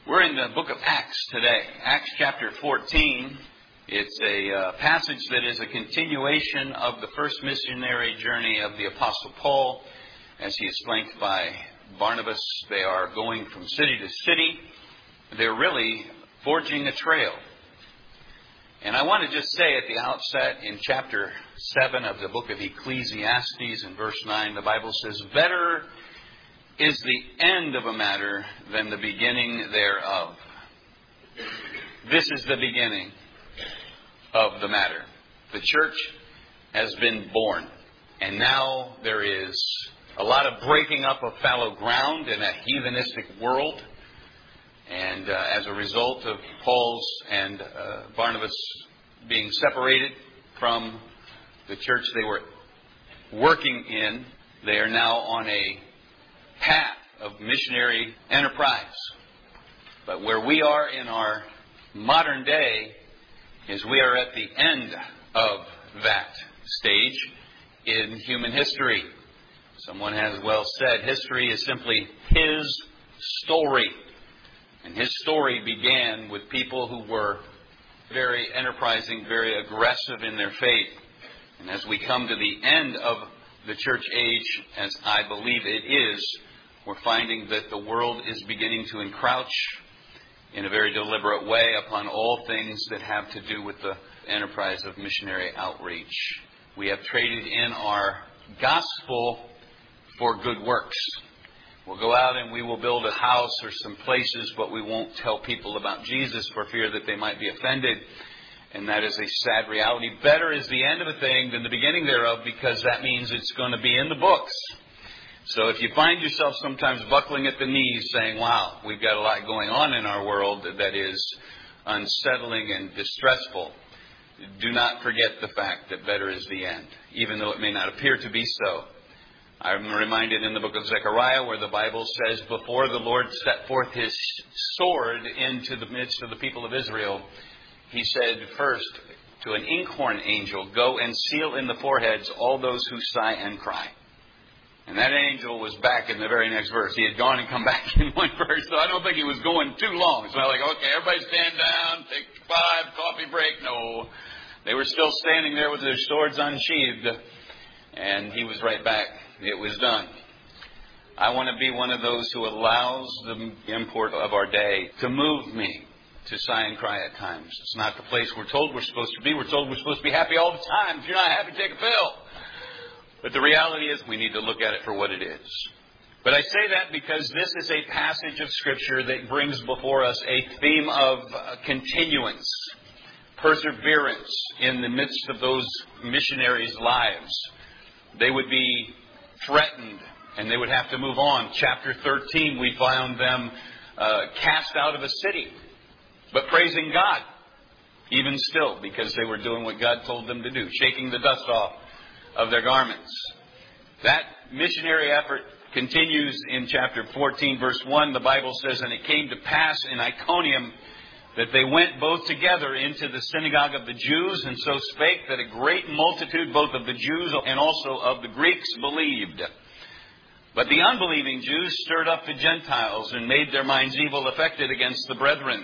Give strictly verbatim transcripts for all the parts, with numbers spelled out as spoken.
We're in the book of Acts today, Acts chapter fourteen. It's a uh, passage that is a continuation of the first missionary journey of the Apostle Paul. As he is flanked by Barnabas, they are going from city to city. They're really forging a trail. And I want to just say at the outset, in chapter seven of the book of Ecclesiastes, in verse nine, the Bible says, "Better is the end of a matter than the beginning thereof." This is the beginning of the matter. The church has been born, and now there is a lot of breaking up of fallow ground in a heathenistic world. And uh, as a result of Paul's and uh, Barnabas being separated from the church they were working in, they are now on a path of missionary enterprise. But where we are in our modern day is we are at the end of that stage in human history. Someone has well said, history is simply his story. And his story began with people who were very enterprising, very aggressive in their faith. And as we come to the end of the church age, as I believe it is, we're finding that the world is beginning to encroach in a very deliberate way upon all things that have to do with the enterprise of missionary outreach. We have traded in our gospel for good works. We'll go out and we will build a house or some places, but we won't tell people about Jesus for fear that they might be offended. And that is a sad reality. Better is the end of a thing than the beginning thereof, because that means it's going to be in the books. So if you find yourself sometimes buckling at the knees saying, wow, we've got a lot going on in our world that is unsettling and distressful, do not forget the fact that better is the end, even though it may not appear to be so. I'm reminded in the book of Zechariah where the Bible says, before the Lord set forth his sword into the midst of the people of Israel, he said first to an inkhorn angel, go and seal in the foreheads all those who sigh and cry. And that angel was back in the very next verse. He had gone and come back in one verse, so I don't think he was going too long. It's not like, okay, everybody stand down, take five, coffee break. No, they were still standing there with their swords unsheathed, and he was right back. It was done. I want to be one of those who allows the import of our day to move me to sigh and cry at times. It's not the place we're told we're supposed to be. We're told we're supposed to be happy all the time. If you're not happy, take a pill. But the reality is we need to look at it for what it is. But I say that because this is a passage of Scripture that brings before us a theme of uh, continuance, perseverance in the midst of those missionaries' lives. They would be threatened and they would have to move on. Chapter thirteen, we found them uh, cast out of a city, but praising God, even still, because they were doing what God told them to do, shaking the dust off of their garments. That missionary effort continues in chapter fourteen, verse one. The Bible says, and it came to pass in Iconium that they went both together into the synagogue of the Jews, and so spake that a great multitude both of the Jews and also of the Greeks believed. But the unbelieving Jews stirred up the Gentiles and made their minds evil affected against the brethren.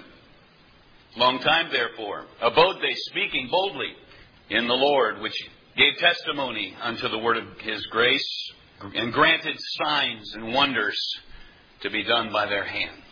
Long time, therefore, abode they speaking boldly in the Lord, which gave testimony unto the word of his grace, and granted signs and wonders to be done by their hands.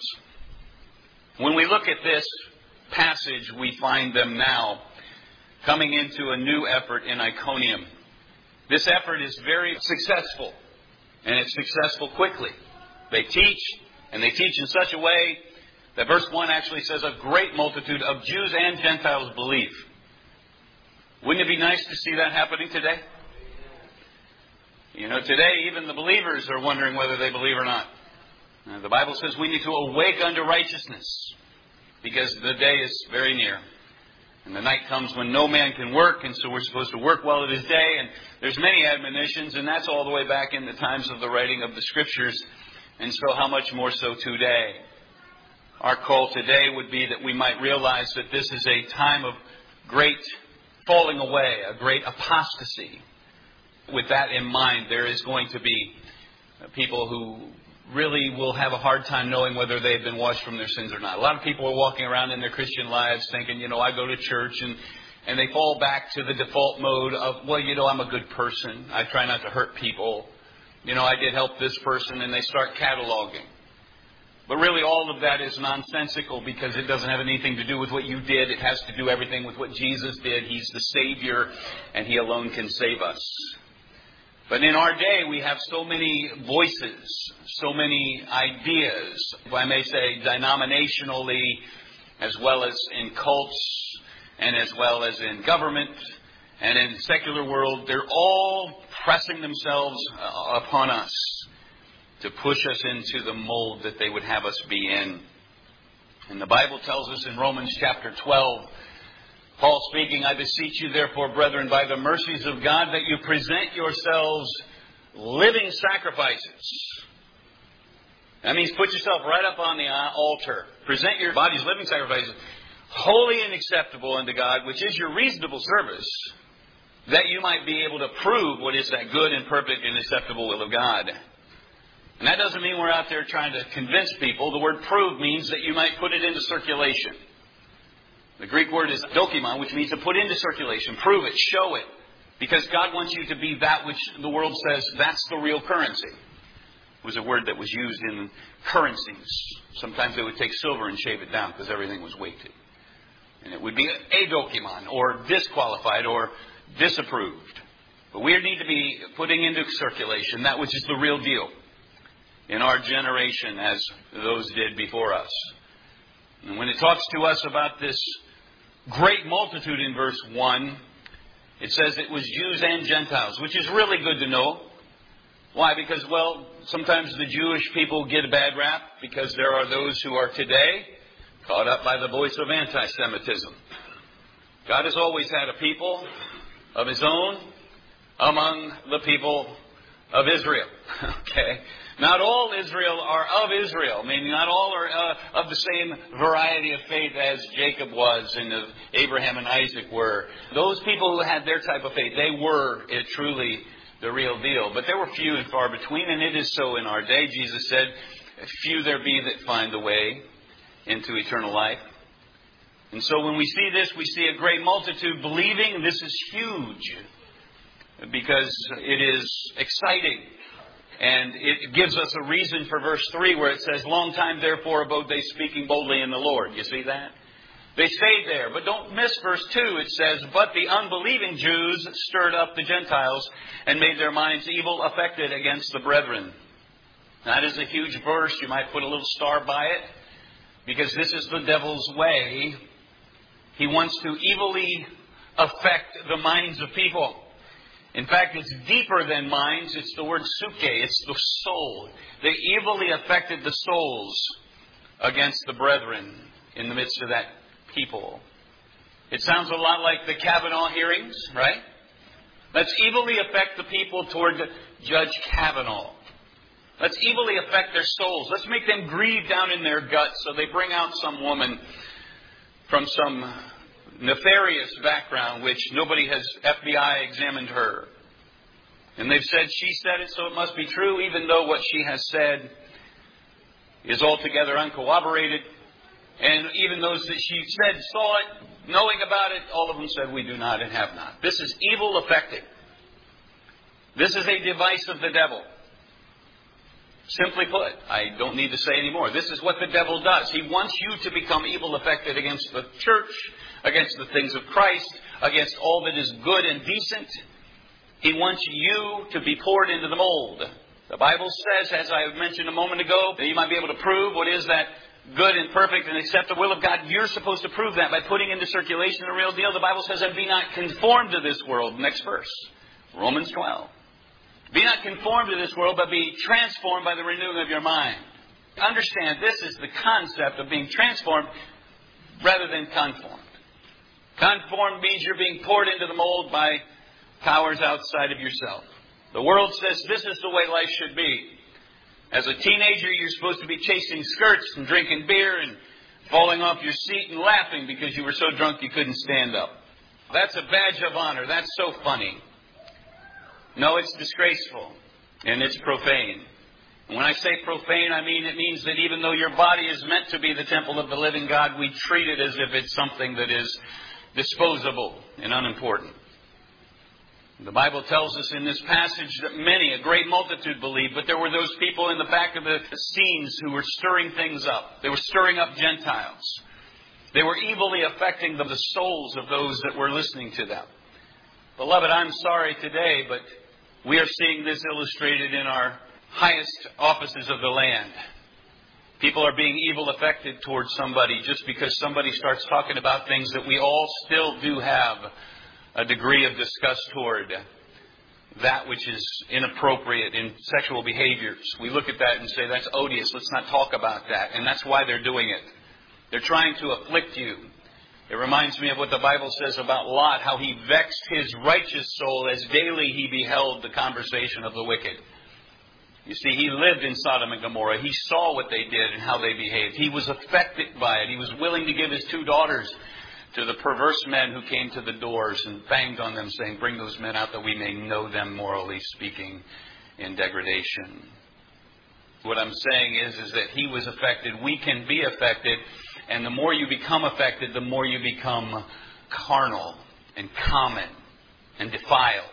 When we look at this passage, we find them now coming into a new effort in Iconium. This effort is very successful, and it's successful quickly. They teach, and they teach in such a way that verse one actually says a great multitude of Jews and Gentiles believe. Wouldn't it be nice to see that happening today? You know, today even the believers are wondering whether they believe or not. Now, the Bible says we need to awake unto righteousness because the day is very near. And the night comes when no man can work, and so we're supposed to work while it is day. And there's many admonitions, and that's all the way back in the times of the writing of the Scriptures. And so how much more so today? Our call today would be that we might realize that this is a time of great falling away, a great apostasy. With that in mind, there is going to be people who really will have a hard time knowing whether they've been washed from their sins or not. A lot of people are walking around in their Christian lives thinking, you know, I go to church, and, and they fall back to the default mode of, well, you know, I'm a good person. I try not to hurt people. You know, I did help this person, and they start cataloging. But really all of that is nonsensical because it doesn't have anything to do with what you did. It has to do everything with what Jesus did. He's the Savior, and He alone can save us. But in our day, we have so many voices, so many ideas, if I may say, denominationally, as well as in cults, and as well as in government, and in the secular world. They're all pressing themselves upon us to push us into the mold that they would have us be in. And the Bible tells us in Romans chapter twelve, Paul speaking, I beseech you therefore, brethren, by the mercies of God, that you present yourselves living sacrifices. That means put yourself right up on the altar. Present your bodies living sacrifices, holy and acceptable unto God, which is your reasonable service, that you might be able to prove what is that good and perfect and acceptable will of God. And that doesn't mean we're out there trying to convince people. The word prove means that you might put it into circulation. The Greek word is dokimon, which means to put into circulation, prove it, show it. Because God wants you to be that which the world says, that's the real currency. It was a word that was used in currencies. Sometimes they would take silver and shave it down because everything was weighted. And it would be a dokimon, or disqualified, or disapproved. But we need to be putting into circulation that which is the real deal in our generation, as those did before us. And when it talks to us about this great multitude in verse one, it says it was Jews and Gentiles, which is really good to know. Why? Because, well, sometimes the Jewish people get a bad rap because there are those who are today caught up by the voice of anti-Semitism. God has always had a people of His own among the people of Israel. Okay? Not all Israel are of Israel. I mean, not all are uh, of the same variety of faith as Jacob was and of Abraham and Isaac were. Those people who had their type of faith, they were it, truly the real deal. But there were few and far between, and it is so in our day. Jesus said, few there be that find the way into eternal life. And so when we see this, we see a great multitude believing. This is huge because it is exciting. And it gives us a reason for verse three where it says, long time therefore abode they speaking boldly in the Lord. You see that? They stayed there. But don't miss verse two. It says, but the unbelieving Jews stirred up the Gentiles and made their minds evil affected against the brethren. That is a huge verse. You might put a little star by it, because this is the devil's way. He wants to evilly affect the minds of people. In fact, it's deeper than minds. It's the word suke. It's the soul. They evilly affected the souls against the brethren in the midst of that people. It sounds a lot like the Kavanaugh hearings, right? Let's evilly affect the people toward Judge Kavanaugh. Let's evilly affect their souls. Let's make them grieve down in their guts so they bring out some woman from some nefarious background, which nobody has F B I examined her. And they've said she said it, so it must be true, even though what she has said is altogether uncorroborated. And even those that she said saw it, knowing about it, all of them said we do not and have not. This is evil affecting. This is a device of the devil. Simply put, I don't need to say any more. This is what the devil does. He wants you to become evil affected against the church, against the things of Christ, against all that is good and decent. He wants you to be poured into the mold. The Bible says, as I mentioned a moment ago, that you might be able to prove what is that good and perfect and acceptable will of God. You're supposed to prove that by putting into circulation the real deal. The Bible says, and be not conformed to this world. Next verse, Romans twelve. Be not conformed to this world, but be transformed by the renewing of your mind. Understand, this is the concept of being transformed rather than conformed. Conformed means you're being poured into the mold by powers outside of yourself. The world says this is the way life should be. As a teenager, you're supposed to be chasing skirts and drinking beer and falling off your seat and laughing because you were so drunk you couldn't stand up. That's a badge of honor. That's so funny. No, it's disgraceful, and it's profane. And when I say profane, I mean it means that even though your body is meant to be the temple of the living God, we treat it as if it's something that is disposable and unimportant. The Bible tells us in this passage that many, a great multitude believed, but there were those people in the back of the scenes who were stirring things up. They were stirring up Gentiles. They were evilly affecting the souls of those that were listening to them. Beloved, I'm sorry today, but we are seeing this illustrated in our highest offices of the land. People are being evil affected towards somebody just because somebody starts talking about things that we all still do have a degree of disgust toward. That which is inappropriate in sexual behaviors. We look at that and say, that's odious. Let's not talk about that. And that's why they're doing it. They're trying to afflict you. It reminds me of what the Bible says about Lot, how he vexed his righteous soul as daily he beheld the conversation of the wicked. You see, he lived in Sodom and Gomorrah. He saw what they did and how they behaved. He was affected by it. He was willing to give his two daughters to the perverse men who came to the doors and banged on them, saying, bring those men out that we may know them, morally speaking, in degradation. What I'm saying is, is that he was affected. We can be affected. And the more you become affected, the more you become carnal and common and defiled.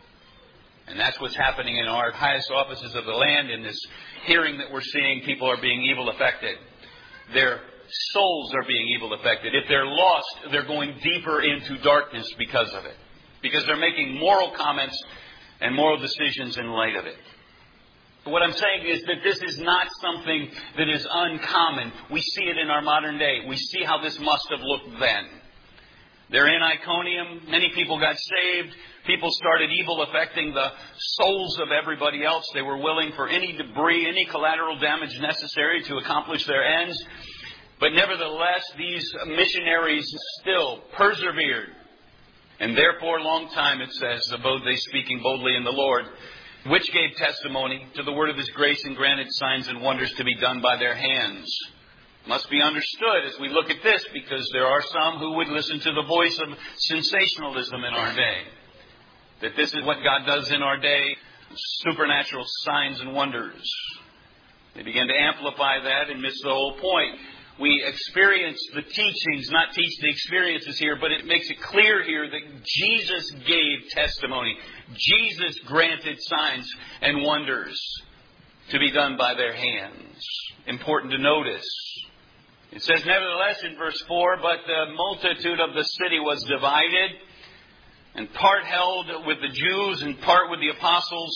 And that's what's happening in our highest offices of the land. In this hearing that we're seeing, people are being evil affected. Their souls are being evil affected. If they're lost, they're going deeper into darkness because of it. Because they're making moral comments and moral decisions in light of it. What I'm saying is that this is not something that is uncommon. We see it in our modern day. We see how this must have looked then. They're in Iconium. Many people got saved. People started evil affecting the souls of everybody else. They were willing for any debris, any collateral damage necessary to accomplish their ends. But nevertheless, these missionaries still persevered. And therefore, long time, it says, abode they speaking boldly in the Lord, which gave testimony to the word of His grace and granted signs and wonders to be done by their hands. Must be understood as we look at this, because there are some who would listen to the voice of sensationalism in our day. That this is what God does in our day, supernatural signs and wonders. They begin to amplify that and miss the whole point. We experience the teachings, not teach the experiences here, but it makes it clear here that Jesus gave testimony. Jesus granted signs and wonders to be done by their hands. Important to notice. It says, nevertheless, in verse four, but the multitude of the city was divided, and part held with the Jews and part with the apostles.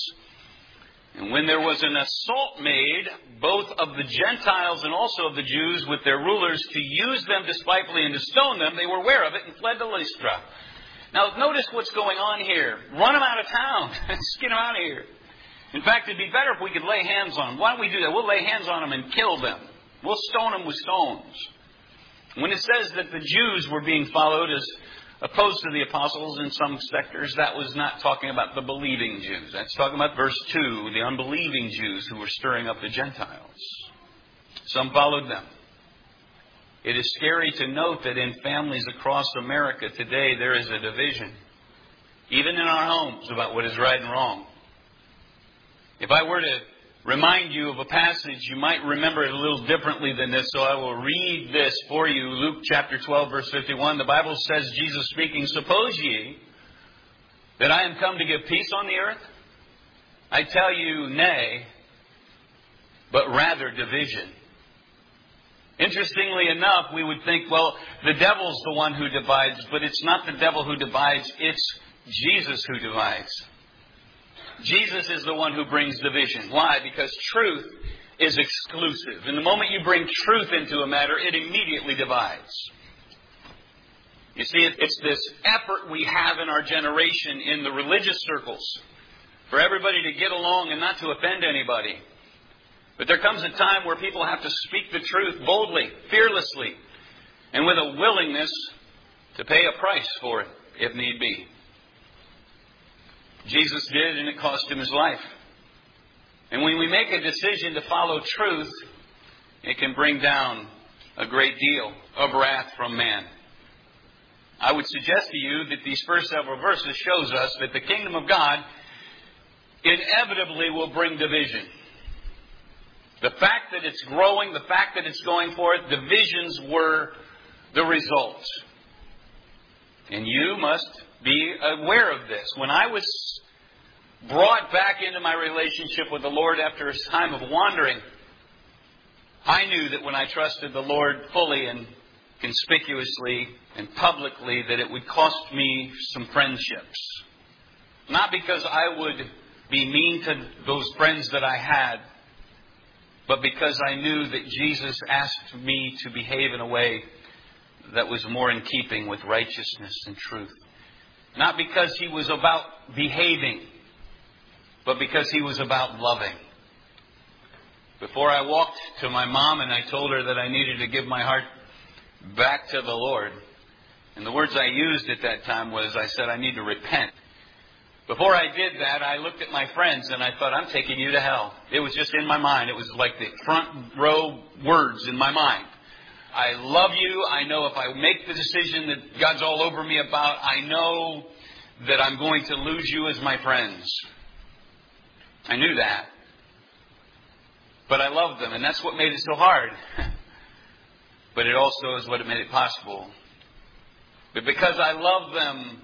And when there was an assault made, both of the Gentiles and also of the Jews with their rulers, to use them despitefully and to stone them, they were aware of it and fled to Lystra. Now, notice what's going on here. Run them out of town. Just get them out of here. In fact, it'd be better if we could lay hands on them. Why don't we do that? We'll lay hands on them and kill them. We'll stone them with stones. When it says that the Jews were being followed as opposed to the apostles in some sectors, that was not talking about the believing Jews. That's talking about verse two, the unbelieving Jews who were stirring up the Gentiles. Some followed them. It is scary to note that in families across America today, there is a division, even in our homes, about what is right and wrong. If I were to remind you of a passage, you might remember it a little differently than this, so I will read this for you. Luke chapter twelve, verse fifty-one. The Bible says, Jesus speaking, suppose ye that I am come to give peace on the earth? I tell you, nay, but rather division. Interestingly enough, we would think, well, the devil's the one who divides, but it's not the devil who divides, it's Jesus who divides. Jesus is the one who brings division. Why? Because truth is exclusive. And the moment you bring truth into a matter, it immediately divides. You see, it's this effort we have in our generation in the religious circles for everybody to get along and not to offend anybody. But there comes a time where people have to speak the truth boldly, fearlessly, and with a willingness to pay a price for it, if need be. Jesus did, and it cost Him His life. And when we make a decision to follow truth, it can bring down a great deal of wrath from man. I would suggest to you that these first several verses shows us that the kingdom of God inevitably will bring division. The fact that it's growing, the fact that it's going forth, divisions were the result. And you must be aware of this. When I was brought back into my relationship with the Lord after a time of wandering, I knew that when I trusted the Lord fully and conspicuously and publicly, that it would cost me some friendships. Not because I would be mean to those friends that I had, but because I knew that Jesus asked me to behave in a way that was more in keeping with righteousness and truth. Not because He was about behaving, but because He was about loving. Before I walked to my mom and I told her that I needed to give my heart back to the Lord, and the words I used at that time was, I said, I need to repent. Before I did that, I looked at my friends and I thought, I'm taking you to hell. It was just in my mind. It was like the front row words in my mind. I love you. I know if I make the decision that God's all over me about, I know that I'm going to lose you as my friends. I knew that. But I loved them, and that's what made it so hard. But it also is what made it possible. But because I love them,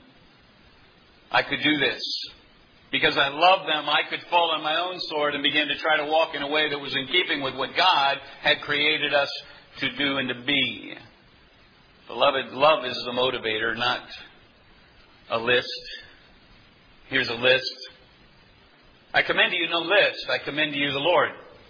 I could do this. Because I love them, I could fall on my own sword and begin to try to walk in a way that was in keeping with what God had created us to do and to be. Beloved, love is the motivator, not a list. Here's a list. I commend to you no list. I commend to you the Lord.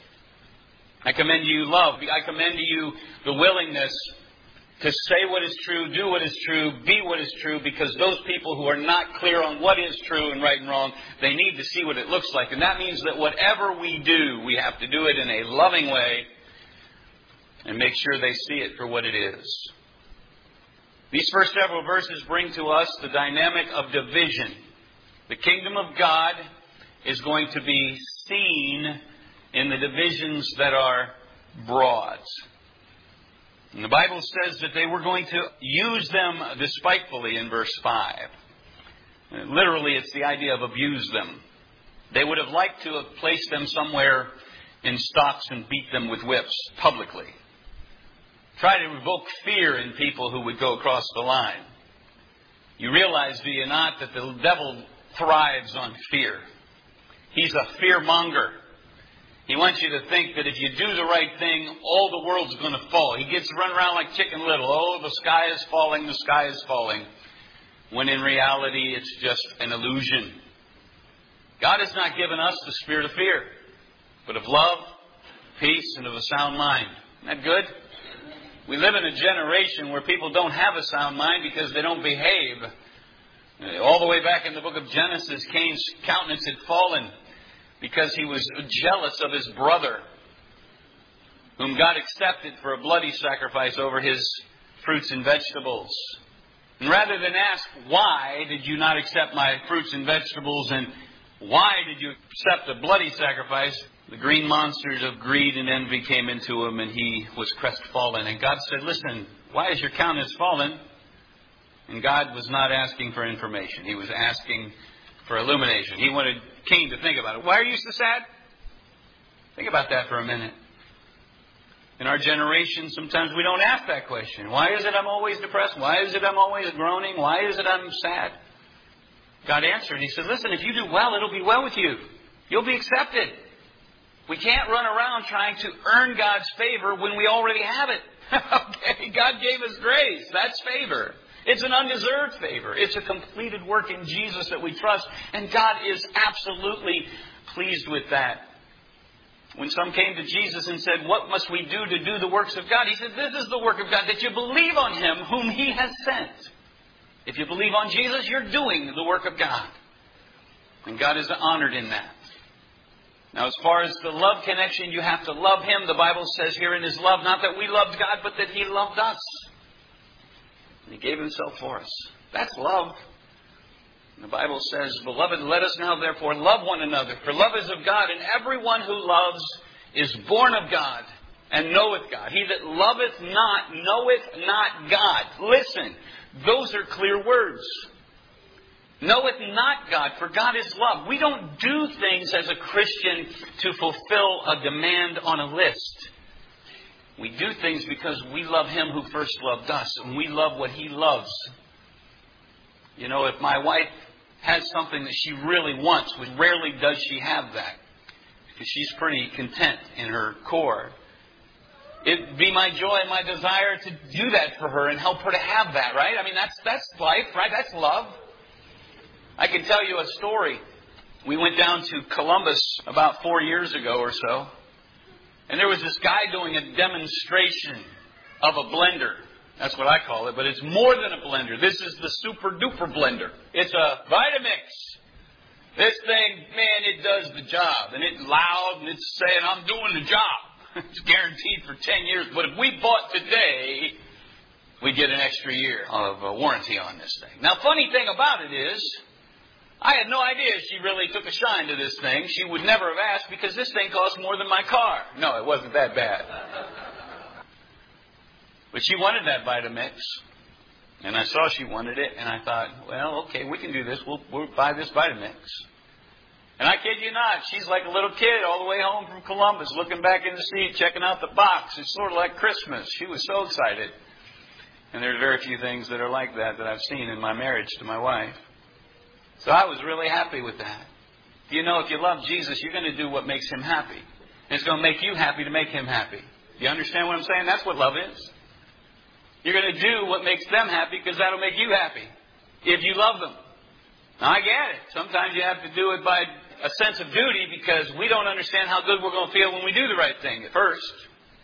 I commend to you love. I commend to you the willingness to say what is true, do what is true, be what is true, because those people who are not clear on what is true and right and wrong, they need to see what it looks like. And that means that whatever we do, we have to do it in a loving way and make sure they see it for what it is. These first several verses bring to us the dynamic of division. The kingdom of God is going to be seen in the divisions that are broad. And the Bible says that they were going to use them despitefully in verse five. Literally, it's the idea of abuse them. They would have liked to have placed them somewhere in stocks and beat them with whips publicly. Try to evoke fear in people who would go across the line. You realize, do you not, that the devil thrives on fear. He's a fear monger. He wants you to think that if you do the right thing, all the world's going to fall. He gets run around like Chicken Little. Oh, the sky is falling, the sky is falling. When in reality, it's just an illusion. God has not given us the spirit of fear, but of love, peace, and of a sound mind. Isn't that good? We live in a generation where people don't have a sound mind because they don't behave. All the way back in the book of Genesis, Cain's countenance had fallen because he was jealous of his brother, whom God accepted for a bloody sacrifice over his fruits and vegetables. And rather than ask, why did you not accept my fruits and vegetables, and why did you accept a bloody sacrifice, the green monsters of greed and envy came into him, and he was crestfallen. And God said, listen, why is your countenance fallen? And God was not asking for information. He was asking for illumination. He wanted Cain to think about it. Why are you so sad? Think about that for a minute. In our generation, sometimes we don't ask that question. Why is it I'm always depressed? Why is it I'm always groaning? Why is it I'm sad? God answered. He said, listen, if you do well, it'll be well with you. You'll be accepted. We can't run around trying to earn God's favor when we already have it. Okay, God gave us grace. That's favor. It's an undeserved favor. It's a completed work in Jesus that we trust. And God is absolutely pleased with that. When some came to Jesus and said, what must we do to do the works of God? He said, this is the work of God, that you believe on Him whom He has sent. If you believe on Jesus, you're doing the work of God. And God is honored in that. Now, as far as the love connection, you have to love Him. The Bible says here in His love, not that we loved God, but that He loved us. And He gave Himself for us. That's love. And the Bible says, beloved, let us now therefore love one another. For love is of God, and everyone who loves is born of God and knoweth God. He that loveth not knoweth not God. Listen, those are clear words. Knoweth not God, for God is love. We don't do things as a Christian to fulfill a demand on a list. We do things because we love Him who first loved us, and we love what He loves. You know, if my wife has something that she really wants, which rarely does she have that, because she's pretty content in her core, it'd be my joy and my desire to do that for her and help her to have that, right? I mean, that's that's life, right? That's love. I can tell you a story. We went down to Columbus about four years ago or so, and there was this guy doing a demonstration of a blender. That's what I call it, but it's more than a blender. This is the super duper blender. It's a Vitamix. This thing, man, it does the job, and it's loud, and it's saying, I'm doing the job. It's guaranteed for ten years, but if we bought today, we'd get an extra year of uh, warranty on this thing. Now, funny thing about it is, I had no idea she really took a shine to this thing. She would never have asked because this thing cost more than my car. No, it wasn't that bad. But she wanted that Vitamix. And I saw she wanted it, and I thought, well, okay, we can do this. We'll, we'll buy this Vitamix. And I kid you not, she's like a little kid all the way home from Columbus, looking back in the seat, checking out the box. It's sort of like Christmas. She was so excited. And there's very few things that are like that that I've seen in my marriage to my wife. So I was really happy with that. You know, if you love Jesus, you're going to do what makes Him happy. And it's going to make you happy to make Him happy. You understand what I'm saying? That's what love is. You're going to do what makes them happy because that'll make you happy if you love them. Now, I get it. Sometimes you have to do it by a sense of duty because we don't understand how good we're going to feel when we do the right thing at first.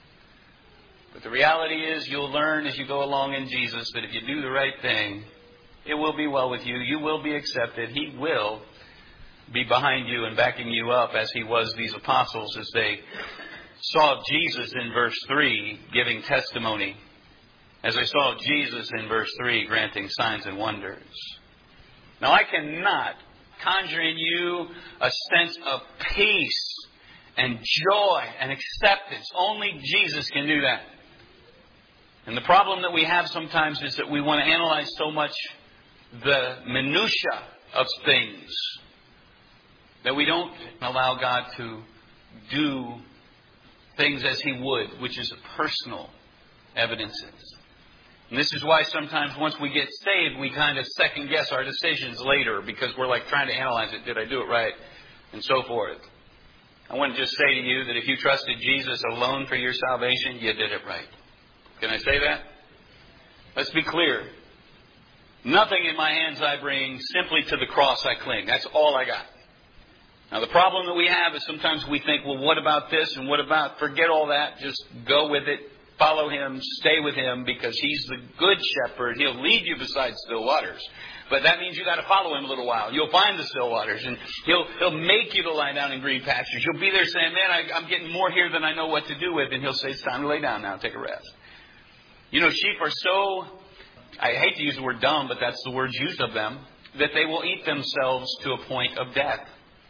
But the reality is you'll learn as you go along in Jesus that if you do the right thing, it will be well with you. You will be accepted. He will be behind you and backing you up as He was these apostles as they saw Jesus in verse three giving testimony. As I saw Jesus in verse three granting signs and wonders. Now I cannot conjure in you a sense of peace and joy and acceptance. Only Jesus can do that. And the problem that we have sometimes is that we want to analyze so much the minutia of things that we don't allow God to do things as He would, which is personal evidences. And this is why sometimes once we get saved, we kind of second guess our decisions later because we're like trying to analyze it. Did I do it right? And so forth. I want to just say to you that if you trusted Jesus alone for your salvation, you did it right. Can I say that? Let's be clear. Nothing in my hands I bring, simply to the cross I cling. That's all I got. Now the problem that we have is sometimes we think, well, what about this and what about, forget all that, just go with it. Follow Him, stay with Him, because He's the good shepherd. He'll lead you beside still waters. But that means you got to follow Him a little while. You'll find the still waters, and He'll He'll make you to lie down in green pastures. You'll be there saying, man, I, I'm getting more here than I know what to do with. And He'll say, it's time to lay down now, take a rest. You know, sheep are so, I hate to use the word dumb, but that's the word used of them, that they will eat themselves to a point of death.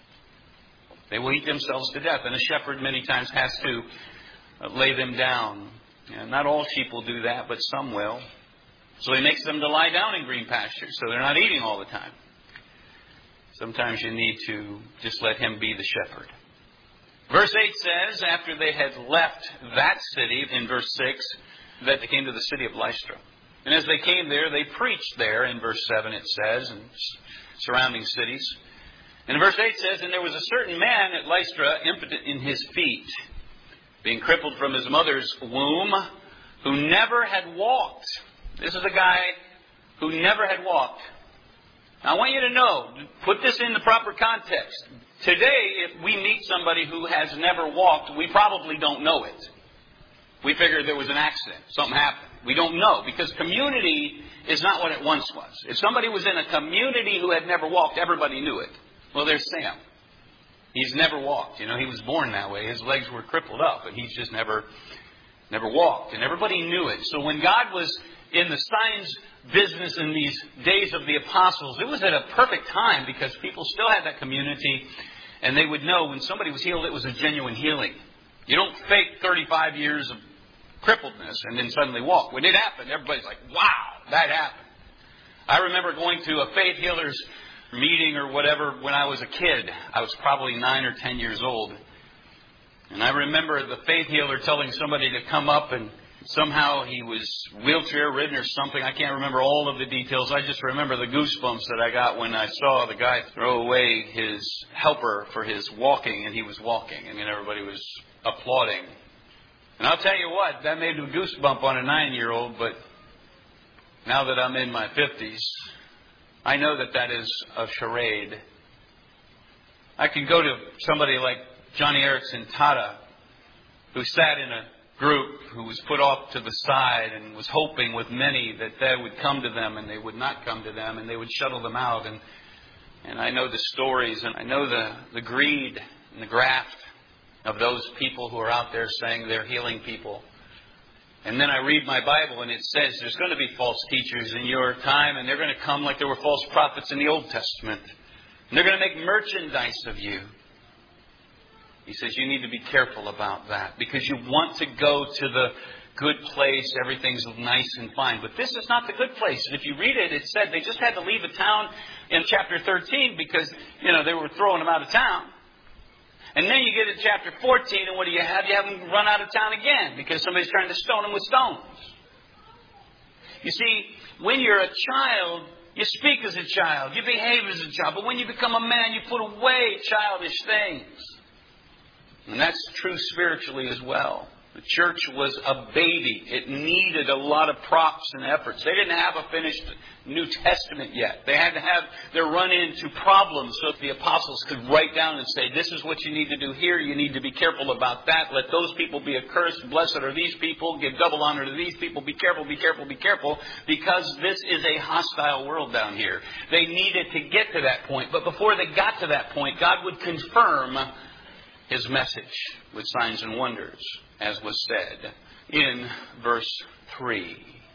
They will eat themselves to death. And a shepherd many times has to lay them down. And not all sheep will do that, but some will. So He makes them to lie down in green pastures, so they're not eating all the time. Sometimes you need to just let Him be the shepherd. Verse eight says, after they had left that city, in verse six, that they came to the city of Lystra. And as they came there, they preached there, in verse seven it says, and surrounding cities. And in verse eight says, and there was a certain man at Lystra, impotent in his feet, being crippled from his mother's womb, who never had walked. This is a guy who never had walked. Now, I want you to know, put this in the proper context. Today, if we meet somebody who has never walked, we probably don't know it. We figure there was an accident. Something happened. We don't know, because community is not what it once was. If somebody was in a community who had never walked, everybody knew it. Well, there's Sam. He's never walked. You know, he was born that way. His legs were crippled up, but he's just never, never walked. And everybody knew it. So when God was in the signs business in these days of the apostles, it was at a perfect time because people still had that community, and they would know when somebody was healed, it was a genuine healing. You don't fake thirty-five years of crippledness and then suddenly walk. When it happened, everybody's like, wow, that happened. I remember going to a faith healer's meeting or whatever when I was a kid. I was probably nine or ten years old. And I remember the faith healer telling somebody to come up, and somehow he was wheelchair ridden or something. I can't remember all of the details. I just remember the goosebumps that I got when I saw the guy throw away his helper for his walking, and he was walking. I mean, everybody was applauding. And I'll tell you what, that made a goosebump on a nine-year-old, but now that I'm in my fifties, I know that that is a charade. I could go to somebody like Johnny Erickson Tada, who sat in a group, who was put off to the side and was hoping with many that they would come to them, and they would not come to them, and they would shuttle them out. And and I know the stories, and I know the, the greed and the graft of those people who are out there saying they're healing people. And then I read my Bible, and it says there's going to be false teachers in your time, and they're going to come like there were false prophets in the Old Testament. And they're going to make merchandise of you. He says you need to be careful about that, because you want to go to the good place. Everything's nice and fine. But this is not the good place. And if you read it, it said they just had to leave a town in chapter thirteen because, you know, they were throwing them out of town. And then you get to chapter fourteen, and what do you have? You have them run out of town again because somebody's trying to stone them with stones. You see, when you're a child, you speak as a child. You behave as a child. But when you become a man, you put away childish things. And that's true spiritually as well. The church was a baby. It needed a lot of props and efforts. They didn't have a finished New Testament yet. They had to have their run into problems so that the apostles could write down and say, this is what you need to do here. You need to be careful about that. Let those people be accursed. Blessed are these people. Give double honor to these people. Be careful, be careful, be careful. Because this is a hostile world down here. They needed to get to that point. But before they got to that point, God would confirm His message with signs and wonders, as was said in verse three.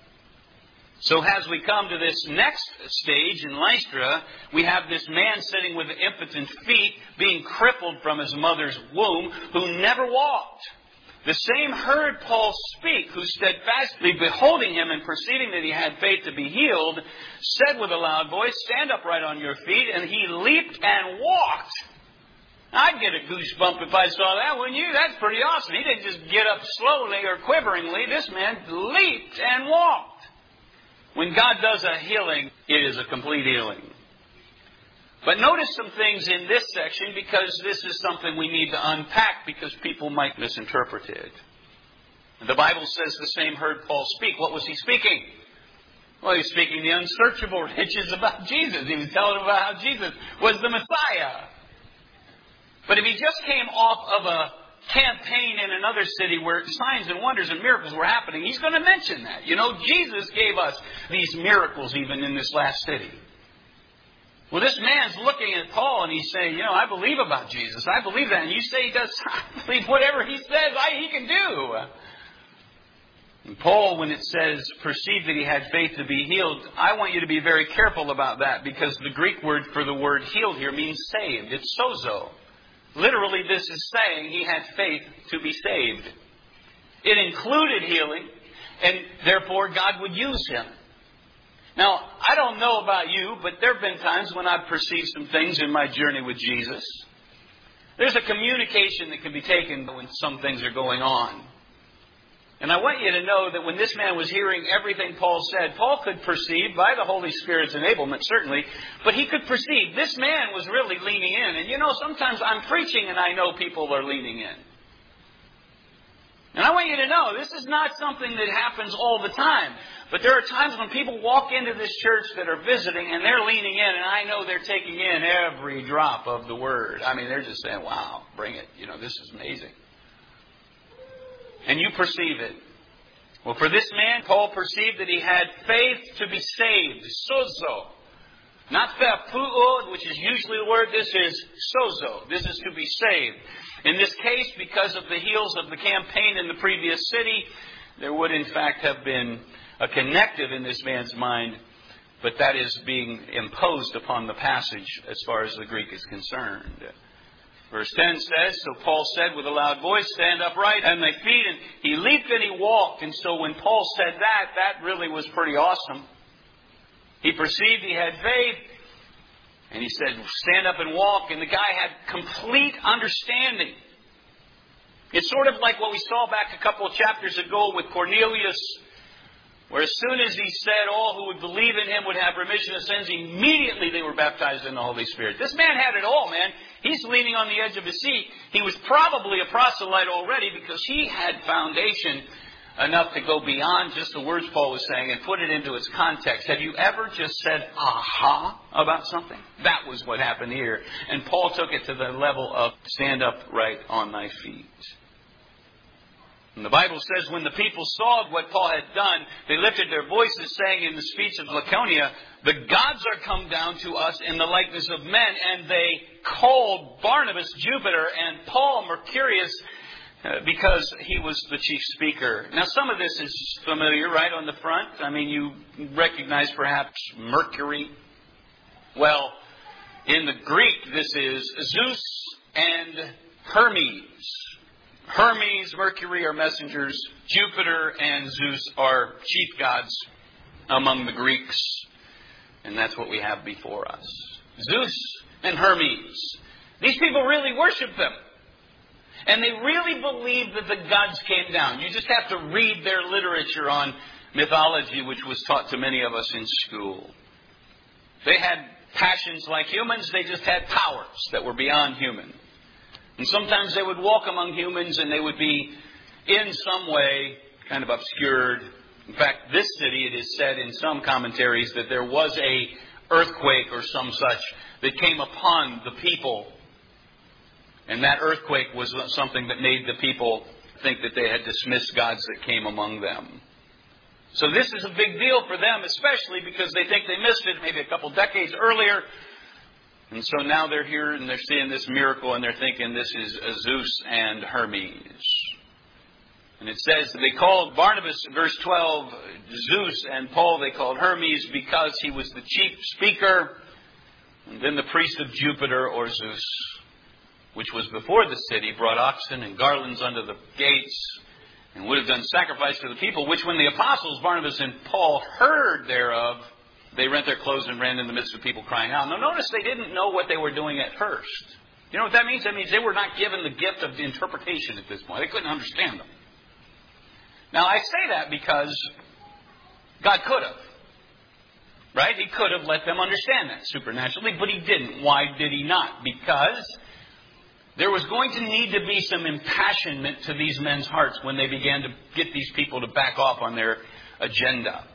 So as we come to this next stage in Lystra, we have this man sitting with impotent feet, being crippled from his mother's womb, who never walked. The same heard Paul speak, who steadfastly beholding him and perceiving that he had faith to be healed, said with a loud voice, stand upright on your feet, and he leaped and walked. I'd get a goosebump if I saw that, wouldn't you? That's pretty awesome. He didn't just get up slowly or quiveringly. This man leaped and walked. When God does a healing, it is a complete healing. But notice some things in this section, because this is something we need to unpack, because people might misinterpret it. The Bible says the same heard Paul speak. What was he speaking? Well, he was speaking the unsearchable riches about Jesus. He was telling them about how Jesus was the Messiah. But if he just came off of a campaign in another city where signs and wonders and miracles were happening, he's going to mention that. You know, Jesus gave us these miracles even in this last city. Well, this man's looking at Paul and he's saying, you know, I believe about Jesus. I believe that. And you say he does, I believe whatever he says, I, he can do. And Paul, when it says, perceived that he had faith to be healed, I want you to be very careful about that, because the Greek word for the word healed here means saved. It's sozo. Literally, this is saying he had faith to be saved. It included healing, and therefore God would use him. Now, I don't know about you, but there have been times when I've perceived some things in my journey with Jesus. There's a communication that can be taken when some things are going on. And I want you to know that when this man was hearing everything Paul said, Paul could perceive, by the Holy Spirit's enablement certainly, but he could perceive this man was really leaning in. And you know, sometimes I'm preaching and I know people are leaning in. And I want you to know, this is not something that happens all the time. But there are times when people walk into this church that are visiting and they're leaning in, and I know they're taking in every drop of the Word. I mean, they're just saying, wow, bring it. You know, this is amazing. And you perceive it. Well, for this man, Paul perceived that he had faith to be saved. Sozo. Not thepuo, which is usually the word. This is sozo. This is to be saved. In this case, because of the heels of the campaign in the previous city, there would in fact have been a connective in this man's mind, but that is being imposed upon the passage as far as the Greek is concerned. Verse ten says, so Paul said with a loud voice, stand upright on thy feet. And he leaped and he walked. And so when Paul said that, that really was pretty awesome. He perceived he had faith. And he said, stand up and walk. And the guy had complete understanding. It's sort of like what we saw back a couple of chapters ago with Cornelius, where as soon as he said all who would believe in him would have remission of sins, immediately they were baptized in the Holy Spirit. This man had it all, man. He's leaning on the edge of his seat. He was probably a proselyte already because he had foundation enough to go beyond just the words Paul was saying and put it into its context. Have you ever just said, aha, about something? That was what happened here. And Paul took it to the level of stand upright on thy feet. And the Bible says when the people saw what Paul had done, they lifted their voices, saying in the speech of Lycaonia, the gods are come down to us in the likeness of men. And they called Barnabas Jupiter and Paul Mercurius, Uh, because he was the chief speaker. Now, some of this is familiar, right, on the front. I mean, you recognize perhaps Mercury. Well, in the Greek, this is Zeus and Hermes. Hermes, Mercury are messengers. Jupiter and Zeus are chief gods among the Greeks. And that's what we have before us. Zeus and Hermes. These people really worship them. And they really believe that the gods came down. You just have to read their literature on mythology, which was taught to many of us in school. They had passions like humans. They just had powers that were beyond human. And sometimes they would walk among humans and they would be in some way kind of obscured. In fact, this city, it is said in some commentaries that there was a earthquake or some such that came upon the people. And that earthquake was something that made the people think that they had dismissed gods that came among them. So this is a big deal for them, especially because they think they missed it maybe a couple decades earlier. And so now they're here and they're seeing this miracle and they're thinking this is Zeus and Hermes. And it says that they called Barnabas, verse twelve, Zeus, and Paul they called Hermes because he was the chief speaker. And then the priest of Jupiter or Zeus, which was before the city, brought oxen and garlands unto the gates, and would have done sacrifice for the people, which when the apostles, Barnabas and Paul, heard thereof, they rent their clothes and ran in the midst of people crying out. Now notice they didn't know what they were doing at first. You know what that means? That means they were not given the gift of interpretation at this point. They couldn't understand them. Now I say that because God could have. Right? He could have let them understand that supernaturally, but He didn't. Why did He not? Because there was going to need to be some impassionment to these men's hearts when they began to get these people to back off on their agenda.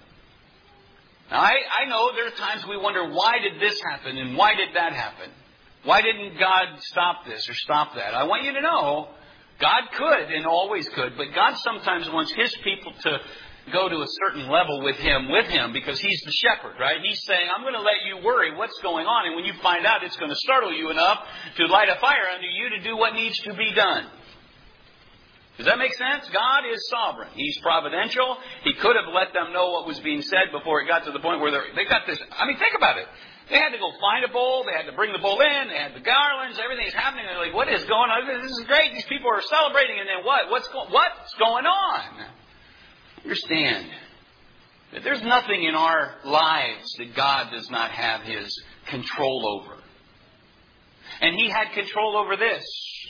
Now, I, I know there are times we wonder, why did this happen and why did that happen? Why didn't God stop this or stop that? I want you to know, God could and always could, but God sometimes wants His people to go to a certain level with Him, with Him, because He's the shepherd, right? He's saying, I'm going to let you worry what's going on, and when you find out, it's going to startle you enough to light a fire under you to do what needs to be done. Does that make sense? God is sovereign. He's providential. He could have let them know what was being said before it got to the point where they got this. I mean, think about it. They had to go find a bull. They had to bring the bull in. They had the garlands. Everything's happening. They're like, what is going on? This is great. These people are celebrating. And then what? What's, go- what's going on? Understand that there's nothing in our lives that God does not have His control over. And He had control over this.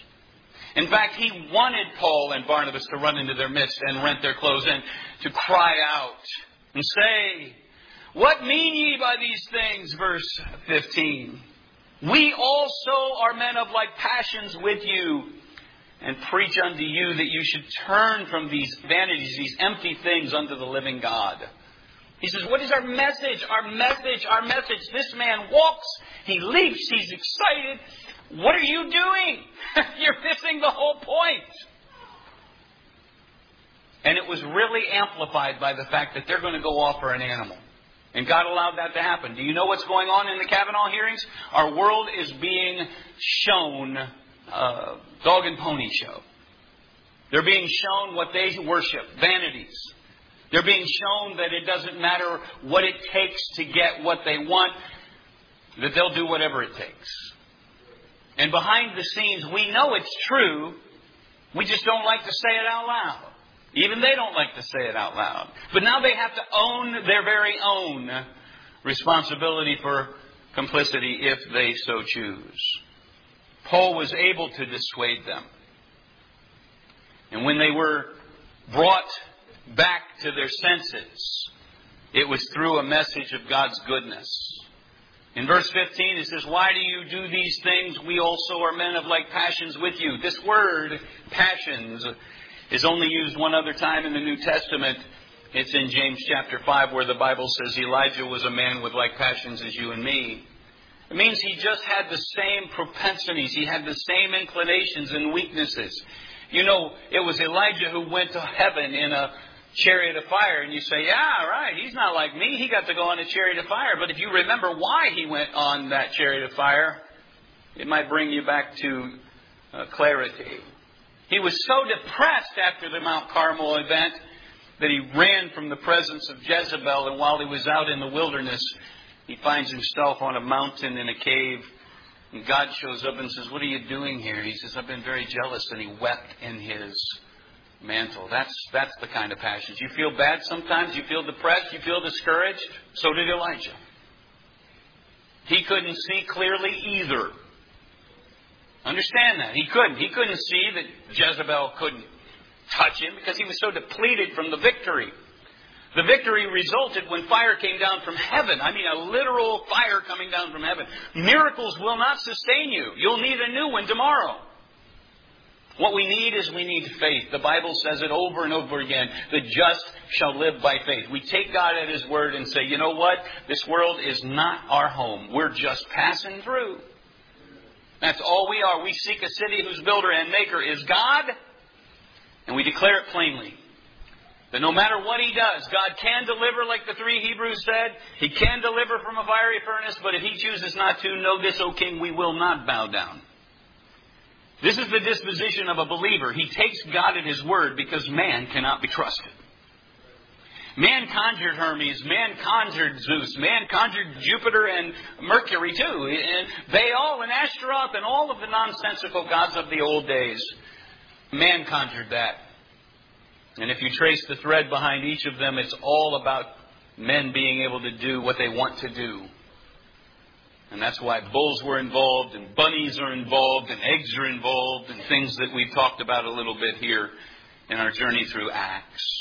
In fact, He wanted Paul and Barnabas to run into their midst and rent their clothes and to cry out and say, what mean ye by these things? Verse fifteen. We also are men of like passions with you, and preach unto you that you should turn from these vanities, these empty things, unto the living God. He says, what is our message? Our message, our message. This man walks, he leaps, he's excited. What are you doing? You're missing the whole point. And it was really amplified by the fact that they're going to go offer an animal. And God allowed that to happen. Do you know what's going on in the Kavanaugh hearings? Our world is being shown Uh, dog and pony show. They're being shown what they worship, vanities. They're being shown that it doesn't matter what it takes to get what they want, that they'll do whatever it takes. And behind the scenes, we know it's true. We just don't like to say it out loud. Even they don't like to say it out loud. But now they have to own their very own responsibility for complicity if they so choose. Paul was able to dissuade them. And when they were brought back to their senses, it was through a message of God's goodness. In verse fifteen, it says, "Why do you do these things? We also are men of like passions with you." This word, passions, is only used one other time in the New Testament. It's in James chapter five, where the Bible says Elijah was a man with like passions as you and me. It means he just had the same propensities. He had the same inclinations and weaknesses. You know, it was Elijah who went to heaven in a chariot of fire. And you say, yeah, right, he's not like me. He got to go on a chariot of fire. But if you remember why he went on that chariot of fire, it might bring you back to uh, clarity. He was so depressed after the Mount Carmel event that he ran from the presence of Jezebel. And while he was out in the wilderness, he finds himself on a mountain in a cave. And God shows up and says, "What are you doing here?" He says, "I've been very jealous." And he wept in his mantle. That's that's the kind of passions. You feel bad sometimes. You feel depressed. You feel discouraged. So did Elijah. He couldn't see clearly either. Understand that. He couldn't. He couldn't see that Jezebel couldn't touch him because he was so depleted from the victory. The victory resulted when fire came down from heaven. I mean, a literal fire coming down from heaven. Miracles will not sustain you. You'll need a new one tomorrow. What we need is we need faith. The Bible says it over and over again. The just shall live by faith. We take God at His word and say, you know what? This world is not our home. We're just passing through. That's all we are. We seek a city whose builder and maker is God. And we declare it plainly. That no matter what He does, God can deliver, like the three Hebrews said. He can deliver from a fiery furnace, but if He chooses not to, know this, O King, we will not bow down. This is the disposition of a believer. He takes God at His word because man cannot be trusted. Man conjured Hermes, man conjured Zeus, man conjured Jupiter and Mercury too, and Baal and Ashtaroth and all of the nonsensical gods of the old days. Man conjured that. And if you trace the thread behind each of them, it's all about men being able to do what they want to do. And that's why bulls were involved, and bunnies are involved, and eggs are involved, and things that we've talked about a little bit here in our journey through Acts.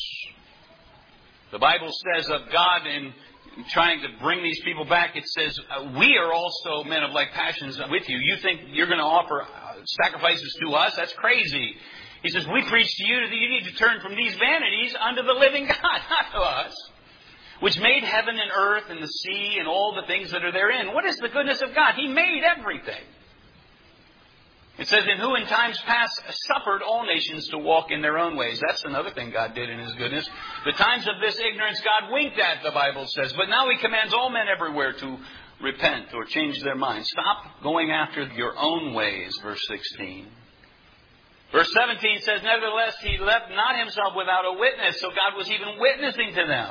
The Bible says of God in trying to bring these people back, it says, we are also men of like passions with you. You think you're going to offer sacrifices to us? That's crazy. He says, we preach to you that you need to turn from these vanities unto the living God, not to us, which made heaven and earth and the sea and all the things that are therein. What is the goodness of God? He made everything. It says, in who in times past suffered all nations to walk in their own ways. That's another thing God did in His goodness. The times of this ignorance God winked at, the Bible says. But now He commands all men everywhere to repent or change their minds. Stop going after your own ways, verse sixteen. Verse seventeen says, nevertheless, He left not Himself without a witness. So God was even witnessing to them.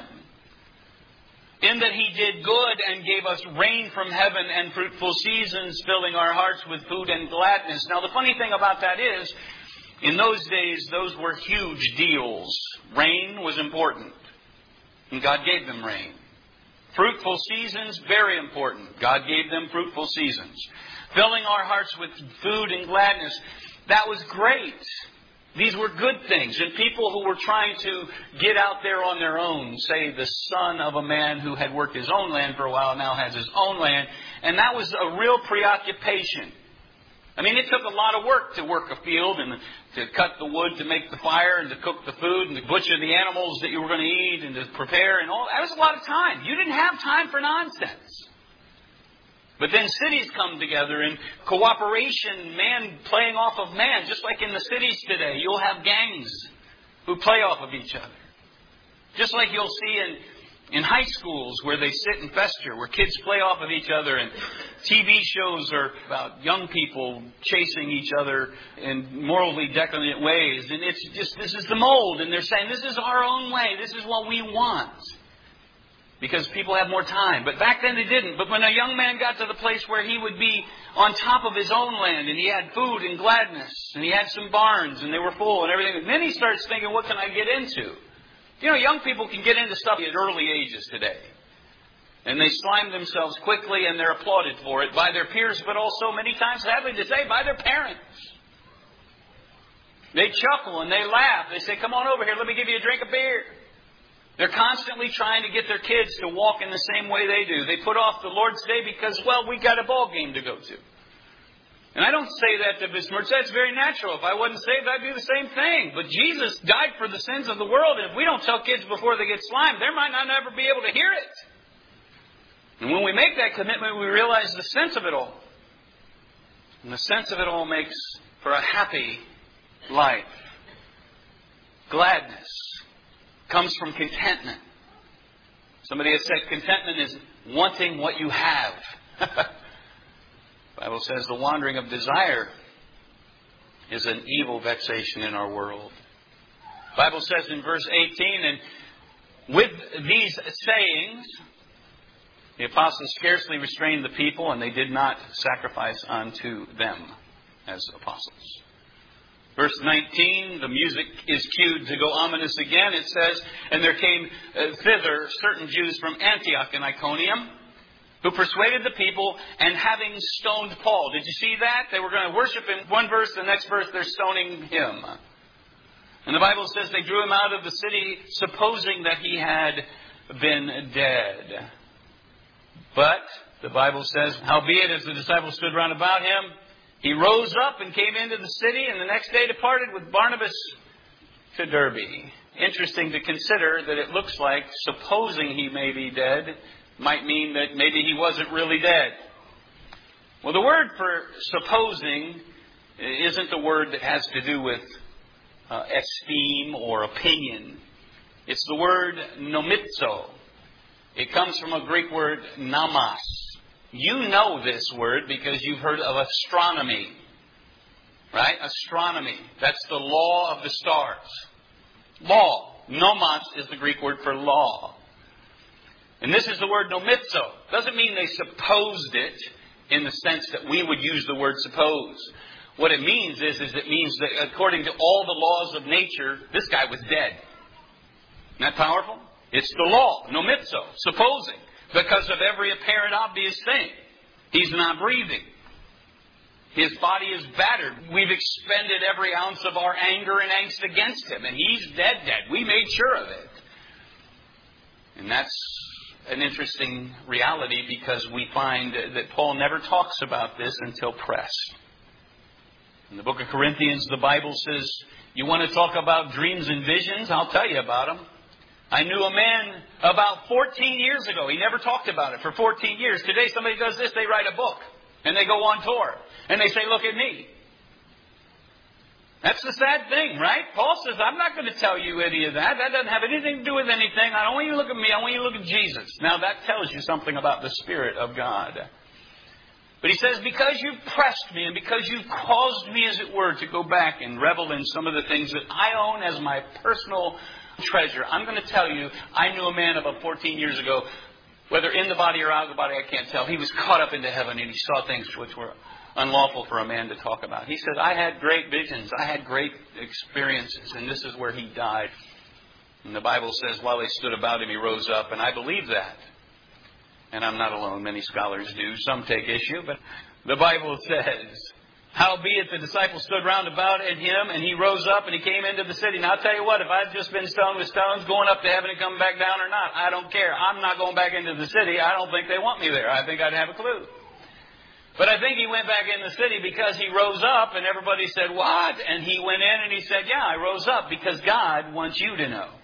In that He did good and gave us rain from heaven and fruitful seasons, filling our hearts with food and gladness. Now, the funny thing about that is, in those days, those were huge deals. Rain was important. And God gave them rain. Fruitful seasons, very important. God gave them fruitful seasons. Filling our hearts with food and gladness. That was great. These were good things. And people who were trying to get out there on their own, say the son of a man who had worked his own land for a while now has his own land. And that was a real preoccupation. I mean, it took a lot of work to work a field and to cut the wood to make the fire and to cook the food and to butcher the animals that you were going to eat and to prepare and all. That was a lot of time. You didn't have time for nonsense. But then cities come together in cooperation, man playing off of man. Just like in the cities today, you'll have gangs who play off of each other. Just like you'll see in, in high schools where they sit and fester, where kids play off of each other. And T V shows are about young people chasing each other in morally decadent ways. And it's just, this is the mold. And they're saying, this is our own way. This is what we want. Because people have more time. But back then they didn't. But when a young man got to the place where he would be on top of his own land and he had food and gladness and he had some barns and they were full and everything. And then he starts thinking, what can I get into? You know, young people can get into stuff at early ages today. And they slime themselves quickly, and they're applauded for it by their peers, but also many times, sadly to say, by their parents. They chuckle and they laugh. They say, come on over here, let me give you a drink of beer. They're constantly trying to get their kids to walk in the same way they do. They put off the Lord's Day because, well, we got a ball game to go to. And I don't say that to besmirch. That's very natural. If I wasn't saved, I'd do the same thing. But Jesus died for the sins of the world. And if we don't tell kids before they get slimed, they might not ever be able to hear it. And when we make that commitment, we realize the sense of it all. And the sense of it all makes for a happy life. Gladness comes from contentment. Somebody has said contentment is wanting what you have. The Bible says the wandering of desire is an evil vexation in our world. The Bible says in verse eighteen, and with these sayings, the apostles scarcely restrained the people, and they did not sacrifice unto them as apostles. Verse nineteen, the music is cued to go ominous again. It says, and there came uh, thither certain Jews from Antioch and Iconium, who persuaded the people, and having stoned Paul. Did you see that? They were going to worship in one verse, the next verse they're stoning him. And the Bible says they drew him out of the city, supposing that he had been dead. But the Bible says, howbeit as the disciples stood round about him, he rose up and came into the city, and the next day departed with Barnabas to Derbe. Interesting to consider that it looks like supposing he may be dead might mean that maybe he wasn't really dead. Well, the word for supposing isn't the word that has to do with uh, esteem or opinion. It's the word nomitzo. It comes from a Greek word namas. You know this word because you've heard of astronomy. Right? Astronomy. That's the law of the stars. Law. Nomos is the Greek word for law. And this is the word nomitzo. Doesn't mean they supposed it in the sense that we would use the word suppose. What it means is, is it means that according to all the laws of nature, this guy was dead. Isn't that powerful? It's the law, nomitzo, supposing. Because of every apparent obvious thing. He's not breathing. His body is battered. We've expended every ounce of our anger and angst against him. And he's dead, dead. We made sure of it. And that's an interesting reality because we find that Paul never talks about this until pressed. In the book of Corinthians, the Bible says, you want to talk about dreams and visions? I'll tell you about them. I knew a man about fourteen years ago. He never talked about it for fourteen years. Today somebody does this, they write a book. And they go on tour. And they say, look at me. That's the sad thing, right? Paul says, I'm not going to tell you any of that. That doesn't have anything to do with anything. I don't want you to look at me. I want you to look at Jesus. Now that tells you something about the Spirit of God. But he says, because you've pressed me and because you've caused me, as it were, to go back and revel in some of the things that I own as my personal treasure, I'm going to tell you, I knew a man about fourteen years ago, whether in the body or out of the body, I can't tell. He was caught up into heaven and he saw things which were unlawful for a man to talk about. He said, I had great visions. I had great experiences. And this is where he died. And the Bible says, while they stood about him, he rose up. And I believe that. And I'm not alone. Many scholars do. Some take issue. But the Bible says, howbeit the disciples stood round about in him, and he rose up and he came into the city. Now I'll tell you what, if I'd just been stoned with stones, going up to heaven and coming back down or not, I don't care. I'm not going back into the city. I don't think they want me there. I think I'd have a clue. But I think he went back in the city because he rose up and everybody said, what? And he went in and he said, yeah, I rose up because God wants you to know.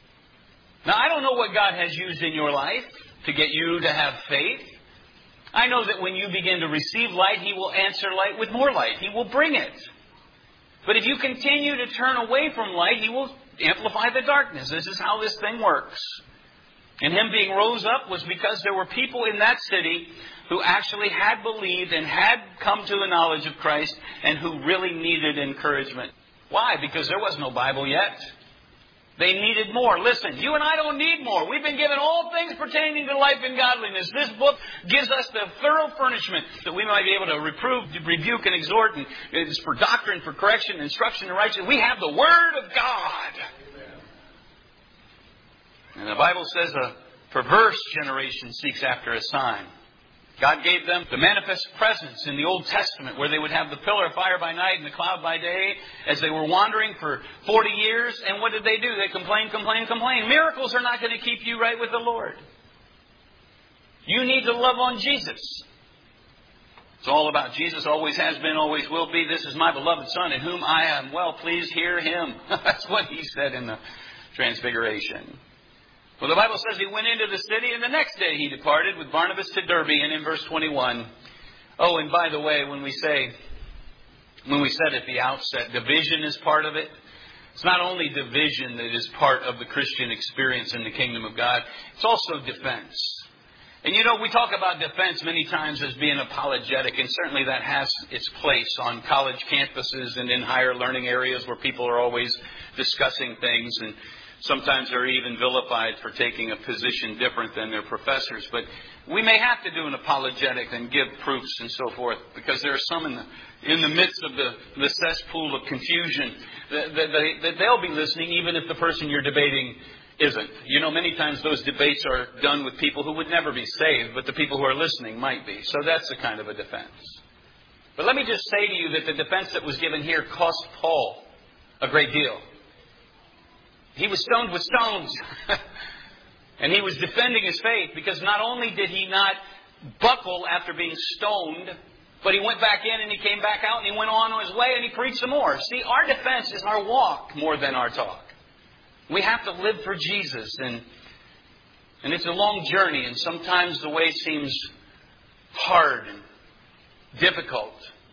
Now, I don't know what God has used in your life to get you to have faith. I know that when you begin to receive light, He will answer light with more light. He will bring it. But if you continue to turn away from light, He will amplify the darkness. This is how this thing works. And him being rose up was because there were people in that city who actually had believed and had come to the knowledge of Christ and who really needed encouragement. Why? Because there was no Bible yet. They needed more. Listen, you and I don't need more. We've been given all things pertaining to life and godliness. This book gives us the thorough furnishment that we might be able to reprove, rebuke, and exhort. And it's for doctrine, for correction, instruction, and righteousness. We have the Word of God. And the Bible says a perverse generation seeks after a sign. God gave them the manifest presence in the Old Testament where they would have the pillar of fire by night and the cloud by day as they were wandering for forty years. And what did they do? They complained, complained, complained. Miracles are not going to keep you right with the Lord. You need to love on Jesus. It's all about Jesus, always has been, always will be. This is my beloved Son in whom I am well pleased. Hear Him. That's what He said in the Transfiguration. Well, the Bible says He went into the city, and the next day He departed with Barnabas to Derbe. And in verse twenty-one, oh, and by the way, when we say, when we said at the outset, division is part of it. It's not only division that is part of the Christian experience in the kingdom of God. It's also defense. And you know, we talk about defense many times as being apologetic, and certainly that has its place on college campuses and in higher learning areas where people are always discussing things, and sometimes they're even vilified for taking a position different than their professors. But we may have to do an apologetic and give proofs and so forth, because there are some in the in the midst of the, the cesspool of confusion that, that, they, that they'll be listening even if the person you're debating isn't. You know, many times those debates are done with people who would never be saved, but the people who are listening might be. So that's a kind of a defense. But let me just say to you that the defense that was given here cost Paul a great deal. He was stoned with stones. And he was defending his faith, because not only did he not buckle after being stoned, but he went back in and he came back out and he went on his way and he preached some more. See, our defense is our walk more than our talk. We have to live for Jesus, and and it's a long journey, and sometimes the way seems hard and difficult.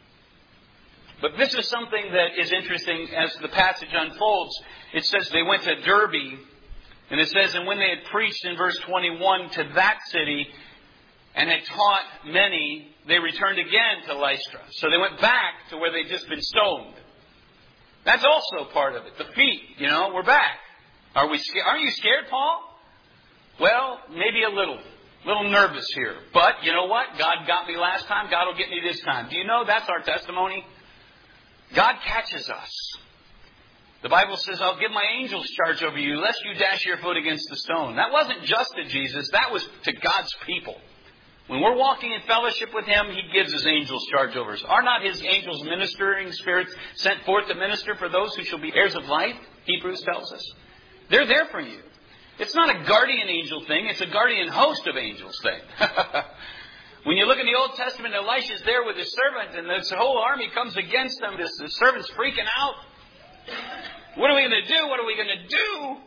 But this is something that is interesting as the passage unfolds. It says they went to Derbe, and it says, and when they had preached in verse twenty-one to that city and had taught many, they returned again to Lystra. So they went back to where they'd just been stoned. That's also part of it. The feet, you know, we're back. Are we scared? Aren't you scared, Paul? Well, maybe a little. A little nervous here. But you know what? God got me last time. God will get me this time. Do you know that's our testimony? God catches us. The Bible says, I'll give my angels charge over you, lest you dash your foot against the stone. That wasn't just to Jesus. That was to God's people. When we're walking in fellowship with Him, He gives His angels charge over us. Are not His angels ministering spirits sent forth to minister for those who shall be heirs of life? Hebrews tells us. They're there for you. It's not a guardian angel thing. It's a guardian host of angels thing. When you look in the Old Testament, Elisha's there with his servant, and this whole army comes against them. This, the servant's freaking out. What are we going to do? What are we going to do?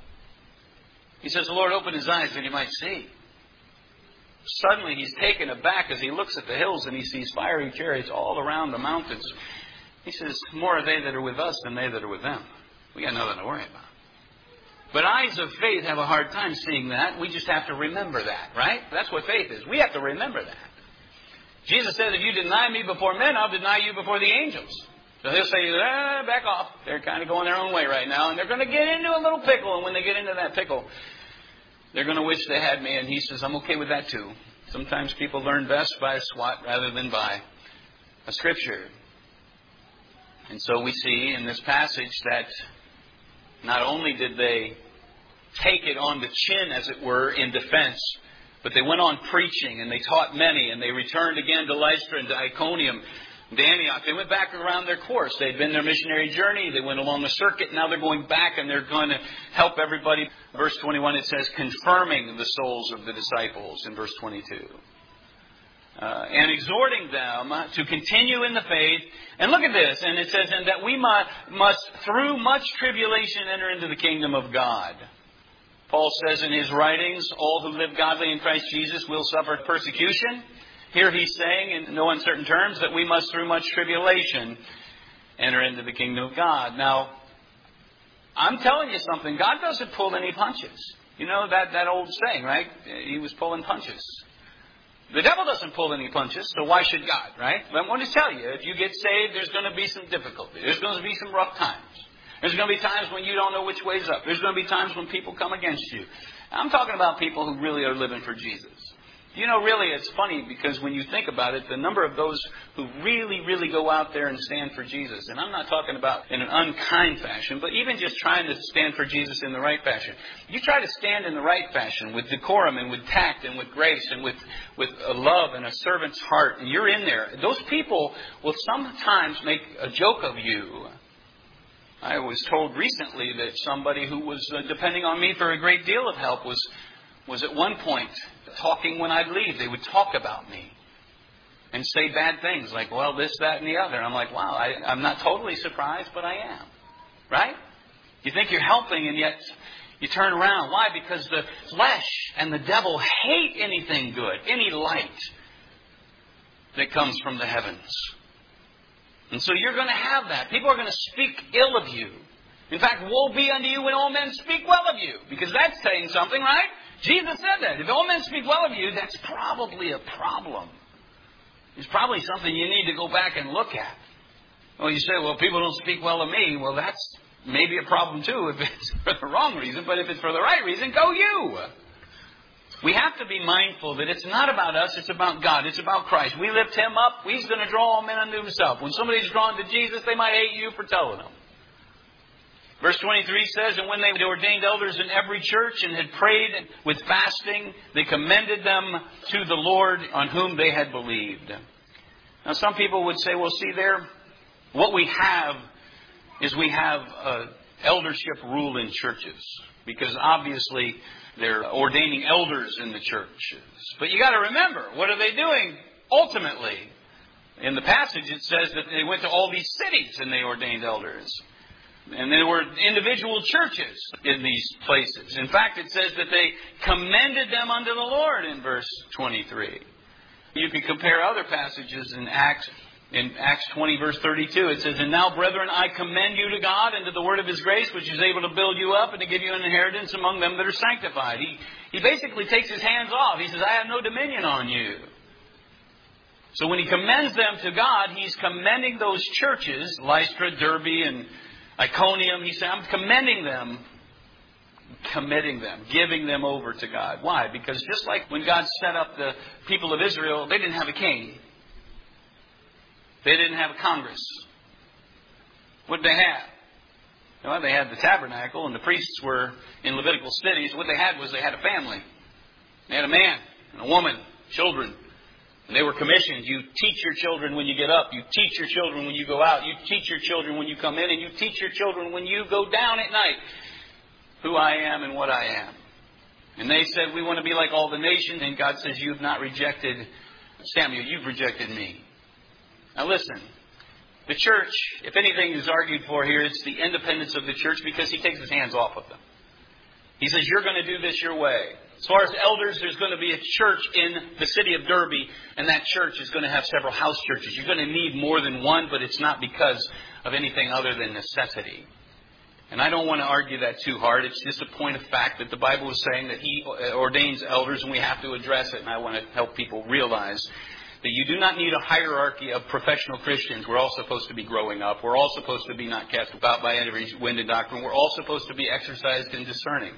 He says, the Lord opened his eyes that he might see. Suddenly he's taken aback as he looks at the hills and he sees fiery chariots all around the mountains. He says, more are they that are with us than they that are with them. We got nothing to worry about. But eyes of faith have a hard time seeing that. We just have to remember that, right? That's what faith is. We have to remember that. Jesus said, if you deny me before men, I'll deny you before the angels. So they'll say, ah, back off. They're kind of going their own way right now. And they're going to get into a little pickle. And when they get into that pickle, they're going to wish they had me. And he says, I'm okay with that too. Sometimes people learn best by a swat rather than by a scripture. And so we see in this passage that not only did they take it on the chin, as it were, in defense, but they went on preaching, and they taught many, and they returned again to Lystra and to Iconium, to Antioch. They went back around their course. They'd been their missionary journey. They went along the circuit. Now they're going back, and they're going to help everybody. Verse twenty-one, it says, confirming the souls of the disciples in verse twenty-two. Uh, and exhorting them to continue in the faith. And look at this. And it says, and that we must, must, through much tribulation, enter into the kingdom of God. Paul says in his writings, all who live godly in Christ Jesus will suffer persecution. Here he's saying, in no uncertain terms, that we must, through much tribulation, enter into the kingdom of God. Now, I'm telling you something. God doesn't pull any punches. You know that, that old saying, right? He was pulling punches. The devil doesn't pull any punches, so why should God, right? But I want to tell you, if you get saved, there's going to be some difficulty. There's going to be some rough times. There's going to be times when you don't know which way's up. There's going to be times when people come against you. I'm talking about people who really are living for Jesus. You know, really, it's funny because when you think about it, the number of those who really, really go out there and stand for Jesus, and I'm not talking about in an unkind fashion, but even just trying to stand for Jesus in the right fashion. You try to stand in the right fashion with decorum and with tact and with grace and with, with a love and a servant's heart, and you're in there. Those people will sometimes make a joke of you. I was told recently that somebody who was uh, depending on me for a great deal of help was was at one point talking when I'd leave. They would talk about me and say bad things like, well, this, that, and the other. And I'm like, wow, I, I'm not totally surprised, but I am. Right? You think you're helping, and yet you turn around. Why? Because the flesh and the devil hate anything good, any light that comes from the heavens. And so you're going to have that. People are going to speak ill of you. In fact, woe be unto you when all men speak well of you. Because that's saying something, right? Jesus said that. If all men speak well of you, that's probably a problem. It's probably something you need to go back and look at. Well, you say, well, people don't speak well of me. Well, that's maybe a problem too if it's for the wrong reason. But if it's for the right reason, go you. We have to be mindful that it's not about us, it's about God. It's about Christ. We lift Him up, He's going to draw all men unto Himself. When somebody's drawn to Jesus, they might hate you for telling them. Verse twenty-three says, and when they ordained elders in every church and had prayed with fasting, they commended them to the Lord on whom they had believed. Now some people would say, well, see there, what we have is we have uh, eldership rule in churches. Because obviously they're ordaining elders in the churches. But you got to remember, what are they doing ultimately? In the passage it says that they went to all these cities and they ordained elders. And there were individual churches in these places. In fact, it says that they commended them unto the Lord in verse twenty-three. You can compare other passages in Acts. In Acts twenty, verse thirty-two, it says, and now, brethren, I commend you to God and to the word of His grace, which is able to build you up and to give you an inheritance among them that are sanctified. He, he basically takes his hands off. He says, I have no dominion on you. So when he commends them to God, he's commending those churches, Lystra, Derbe, and Iconium. He said, I'm commending them, committing them, giving them over to God. Why? Because just like when God set up the people of Israel, they didn't have a king. They didn't have a Congress. What did they have? Well, they had the tabernacle, and the priests were in Levitical cities. What they had was they had a family. They had a man and a woman, children. And they were commissioned. You teach your children when you get up. You teach your children when you go out. You teach your children when you come in. And you teach your children when you go down at night who I am and what I am. And they said, we want to be like all the nations. And God says, you've not rejected Samuel. You've rejected me. Now listen, the church, if anything is argued for here, it's the independence of the church because he takes his hands off of them. He says, you're going to do this your way. As far as elders, there's going to be a church in the city of Derbe, and that church is going to have several house churches. You're going to need more than one, but it's not because of anything other than necessity. And I don't want to argue that too hard. It's just a point of fact that the Bible is saying that He ordains elders, and we have to address it. And I want to help people realize that you do not need a hierarchy of professional Christians. We're all supposed to be growing up. We're all supposed to be not cast about by every wind and doctrine. We're all supposed to be exercised in discerning.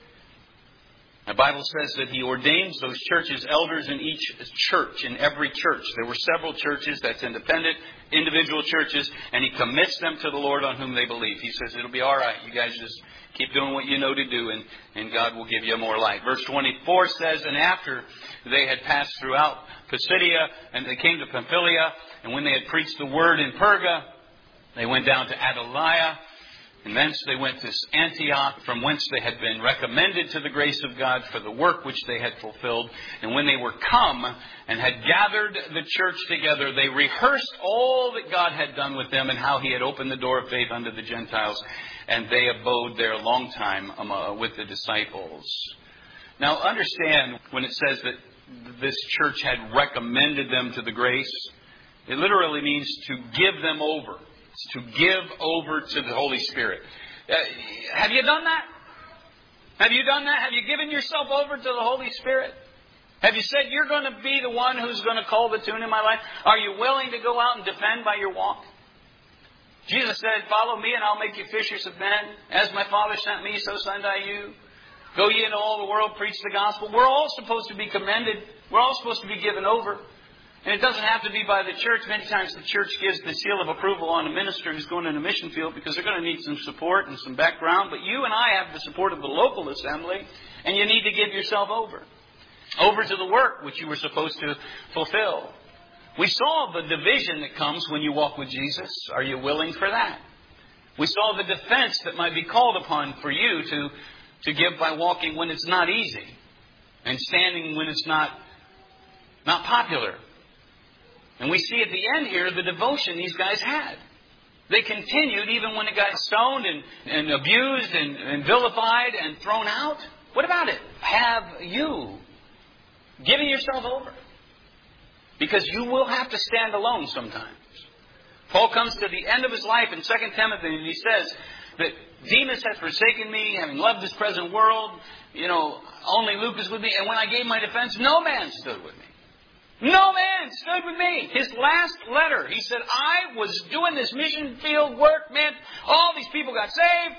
The Bible says that He ordains those churches, elders in each church, in every church. There were several churches, that's independent, individual churches, and He commits them to the Lord on whom they believe. He says, it'll be all right. You guys just keep doing what you know to do, and, and God will give you more light. Verse twenty-four says, and after they had passed throughout Pisidia, and they came to Pamphylia, and when they had preached the word in Perga, they went down to Attalia, and thence they went to Antioch, from whence they had been recommended to the grace of God for the work which they had fulfilled. And when they were come and had gathered the church together, they rehearsed all that God had done with them and how He had opened the door of faith unto the Gentiles. And they abode there a long time with the disciples. Now understand, when it says that this church had recommended them to the grace, it literally means to give them over. To give over to the Holy Spirit. Uh, have you done that? Have you done that? Have you given yourself over to the Holy Spirit? Have you said, you're going to be the one who's going to call the tune in my life? Are you willing to go out and defend by your walk? Jesus said, follow me and I'll make you fishers of men. As my Father sent me, so send I you. Go ye into all the world, preach the gospel. We're all supposed to be commended. We're all supposed to be given over. And it doesn't have to be by the church. Many times the church gives the seal of approval on a minister who's going in a mission field because they're going to need some support and some background. But you and I have the support of the local assembly, and you need to give yourself over. Over to the work which you were supposed to fulfill. We saw the division that comes when you walk with Jesus. Are you willing for that? We saw the defense that might be called upon for you to, to give by walking when it's not easy. And standing when it's not, not popular. And we see at the end here the devotion these guys had. They continued even when it got stoned and, and abused and, and vilified and thrown out. What about it? Have you given yourself over? Because you will have to stand alone sometimes. Paul comes to the end of his life in Second Timothy and he says that Demas has forsaken me, having loved this present world. You know, only Luke is with me. And when I gave my defense, no man stood with me. No man stood with me. His last letter, he said, I was doing this mission field work, man. All these people got saved.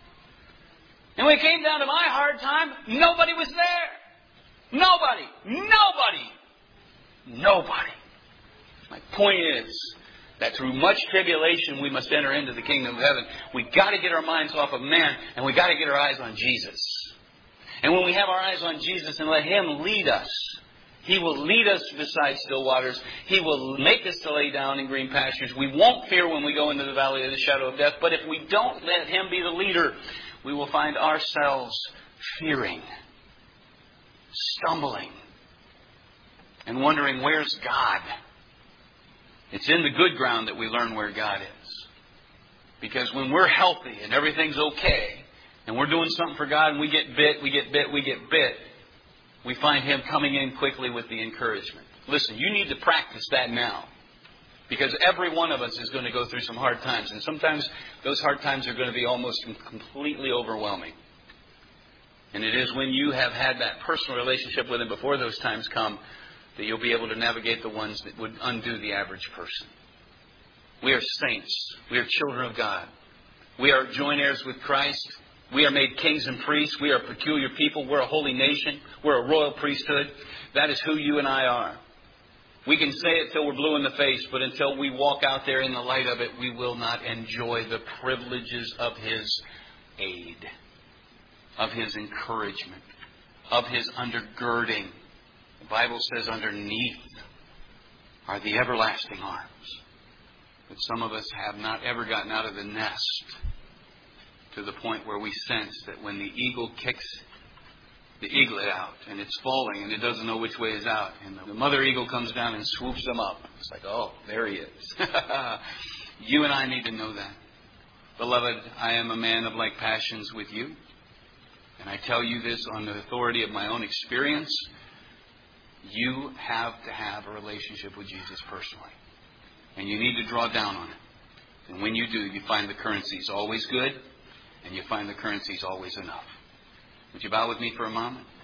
And when it came down to my hard time, nobody was there. Nobody. Nobody. Nobody. My point is that through much tribulation we must enter into the kingdom of heaven. We've got to get our minds off of man and we've got to get our eyes on Jesus. And when we have our eyes on Jesus and let Him lead us, He will lead us beside still waters. He will make us to lay down in green pastures. We won't fear when we go into the valley of the shadow of death. But if we don't let Him be the leader, we will find ourselves fearing, stumbling, and wondering, where's God? It's in the good ground that we learn where God is. Because when we're healthy and everything's okay, and we're doing something for God and we get bit, we get bit, we get bit, we find Him coming in quickly with the encouragement. Listen, you need to practice that now. Because every one of us is going to go through some hard times. And sometimes those hard times are going to be almost completely overwhelming. And it is when you have had that personal relationship with Him before those times come that you'll be able to navigate the ones that would undo the average person. We are saints. We are children of God. We are joint heirs with Christ. We are made kings and priests. We are a peculiar people. We're a holy nation. We're a royal priesthood. That is who you and I are. We can say it till we're blue in the face, but until we walk out there in the light of it, we will not enjoy the privileges of His aid, of His encouragement, of His undergirding. The Bible says underneath are the everlasting arms. But some of us have not ever gotten out of the nest to the point where we sense that when the eagle kicks the eaglet out and it's falling and it doesn't know which way is out, and the mother eagle comes down and swoops them up. It's like, oh, there he is. You and I need to know that. Beloved, I am a man of like passions with you. And I tell you this on the authority of my own experience. You have to have a relationship with Jesus personally. And you need to draw down on it. And when you do, you find the currency is always good. And you find the currency is always enough. Would you bow with me for a moment?